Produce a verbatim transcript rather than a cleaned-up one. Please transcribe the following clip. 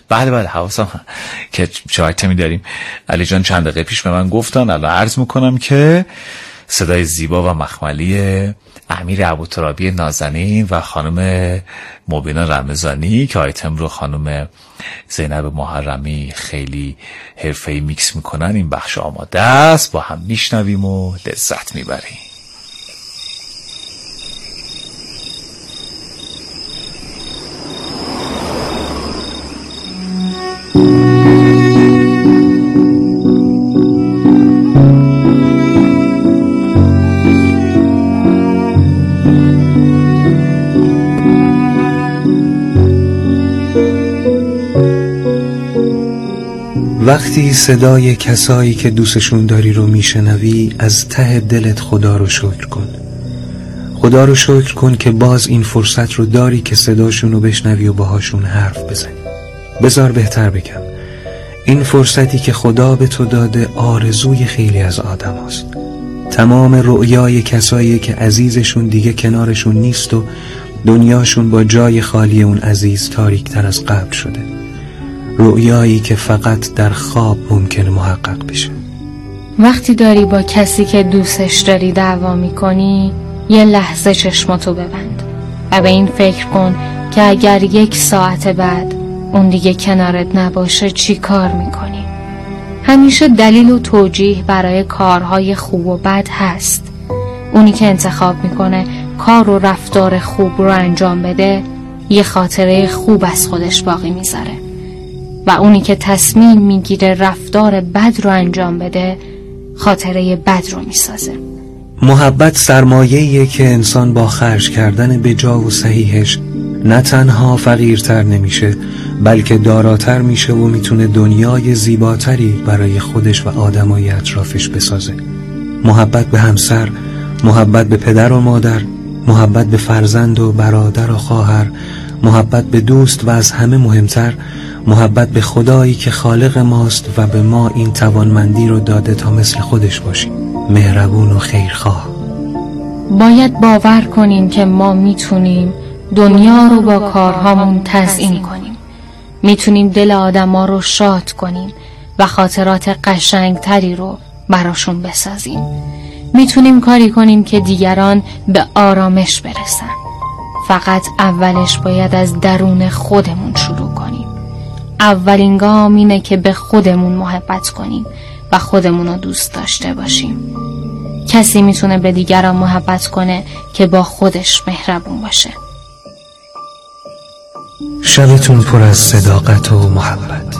بله بله حواسم که شاید می داریم. علی جان چند دقیقه پیش به من گفتن، الان عرض میکنم که صدای زیبا و مخملی امیر ابوترابی نازنین و خانم مبینا رمضانی که آیتم رو خانم زینب محرمی خیلی حرفه‌ای میکس میکنن، این بخش آماده است، با هم میشنویم و لذت میبریم. وقتی صدای کسایی که دوستشون داری رو میشنوی، از ته دلت خدا رو شکر کن. خدا رو شکر کن که باز این فرصت رو داری که صداشون رو بشنوی و باهاشون حرف بزنی. بذار بهتر بگم، این فرصتی که خدا به تو داده آرزوی خیلی از آدم هست. تمام رؤیای کسایی که عزیزشون دیگه کنارشون نیست و دنیاشون با جای خالی اون عزیز تاریک‌تر از قبل شده. رؤیایی که فقط در خواب ممکنه محقق بشه. وقتی داری با کسی که دوستش داری دعوا میکنی، یه لحظه چشماتو ببند و به این فکر کن که اگر یک ساعت بعد اون دیگه کنارت نباشه چی کار میکنی؟ همیشه دلیل و توجیه برای کارهای خوب و بد هست. اونی که انتخاب میکنه کار و رفتار خوب رو انجام بده، یه خاطره خوب از خودش باقی میذاره و اونی که تصمیم میگیره رفتار بد رو انجام بده، خاطره بد رو میسازه. محبت سرمایه‌ایه که انسان با خرج کردن بجا و صحیحش نه تنها فقیرتر نمیشه، بلکه داراتر میشه و میتونه دنیای زیباتری برای خودش و آدمای اطرافش بسازه. محبت به همسر، محبت به پدر و مادر، محبت به فرزند و برادر و خواهر، محبت به دوست و از همه مهمتر محبت به خدایی که خالق ماست و به ما این توانمندی رو داده تا مثل خودش باشیم، مهربون و خیرخواه. باید باور کنیم که ما میتونیم دنیا رو با کارهامون تزیین کنیم، میتونیم دل آدما رو شاد کنیم و خاطرات قشنگتری رو براشون بسازیم. میتونیم کاری کنیم که دیگران به آرامش برسن. فقط اولش باید از درون خودمون شروع کنیم. اولین گام اینه که به خودمون محبت کنیم و خودمون رو دوست داشته باشیم. کسی میتونه به دیگران محبت کنه که با خودش مهربون باشه. شبتون پر از صداقت و محبت.